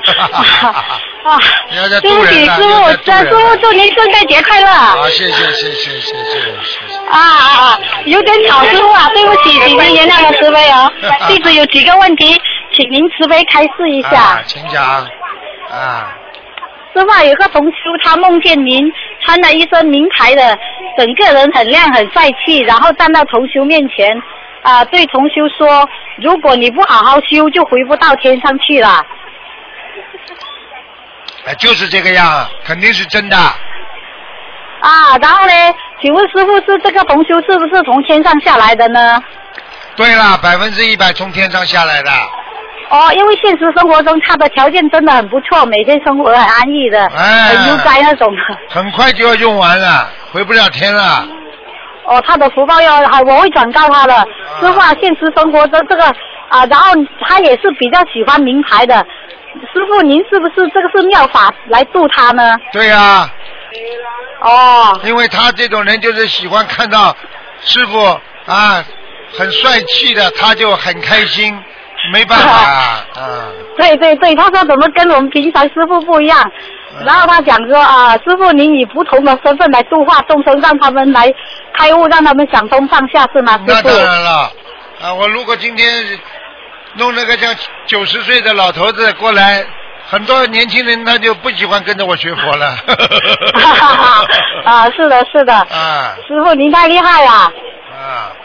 对不起，师傅，师傅祝您圣诞节快乐。 好，谢谢。 有点吵，师傅啊，对不起，请您原谅我慈悲哦。弟子有几个问题，请您慈悲开示一下。 请讲。 师傅啊，有个同修，他梦见您穿了一身名牌的，整个人很亮很帅气，然后站到同修面前，对同修说，如果你不好好修，就回不到天上去了。 就是这个样，肯定是真的。 然后呢，请问师傅是这个同修是不是从天上下来的呢？ 对了，100%从天上下来的。 因为现实生活中他的条件真的很不错，每天生活很安逸的，很悠哉那种的。 很快就要用完了，回不了天了。 他的福报我会转告他的。师傅啊，现实生活中这个然后他也是比较喜欢名牌的。师傅，您是不是这个是妙法来度他呢？ 对呀。因为他这种人就是喜欢看到师傅很帅气的，他就很开心。没办法对，他说怎么跟我们平常师傅不一样，然后他讲说师傅您以不同的身份来度化众生，让他们来开悟，让他们想通放下，是吗？师傅？ 那当然了我如果今天弄那个像90岁的老头子过来，很多年轻人他就不喜欢跟着我学佛了。 是的师傅您太厉害了。